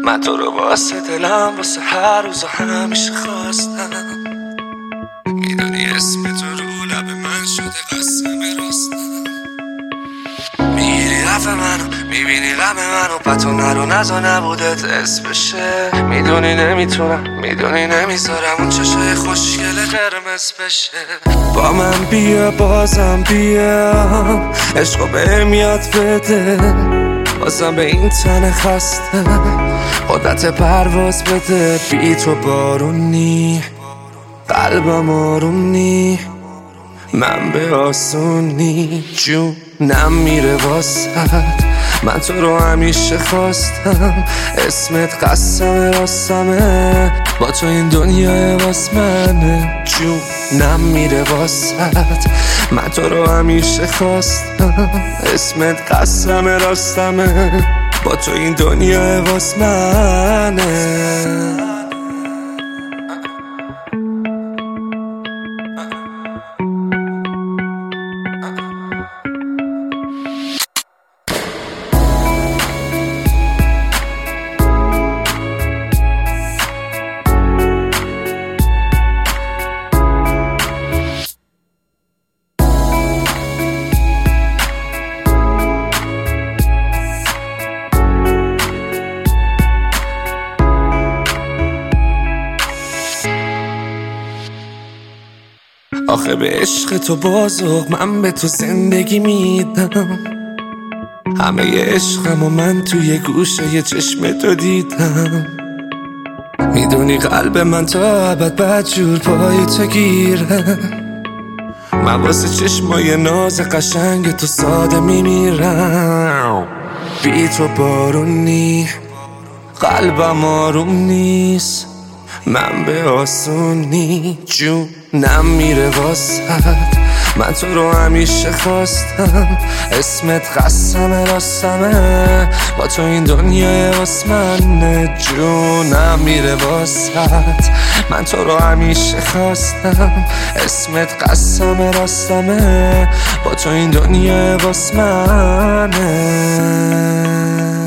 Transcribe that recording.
من تو رو واسه دلم واسه هر روز و همیشه خواستم. میدونی اسم تو رو لب من شده قسم راستم. میگیری رفت منو میبینی غم منو پتو نرو نزا نبودت اسم بشه. میدونی نمیتونم میدونی نمیذارم اون چشای خوشگل قرمز بشه. با من بیا بازم بیا عشقو بهم یاد بده. بازم به این تن خسته قدرت پرواز بده. بی تو بارونی قلبم آروم من به آسونی جونم میره واسد. من تو رو همیشه خواستم اسمت قسم راستمه. با تو این دنیا واس منه جونم میره واسد. من تو رو همیشه خواستم اسمت قسم راستمه. با تو این دنیا واس منه. آخه به عشق تو بازو من به تو زندگی میدم. همه عشقم و من توی گوشه ی چشم تو دیدم. میدونی قلب من تا ابد بدجور پای تو گیره. من واسه چشمای ناز قشنگ تو ساده میمیرم. بی تو بارونی قلبم آروم نیست. من به آسونی جونم میره واسد. من تو رو همیشه خواستم اسمت قسم راستمه. با تو این دنیا واس منه جونم میره واسد. من تو رو همیشه خواستم اسمت قسم راستمه. با تو این دنیا واس منه.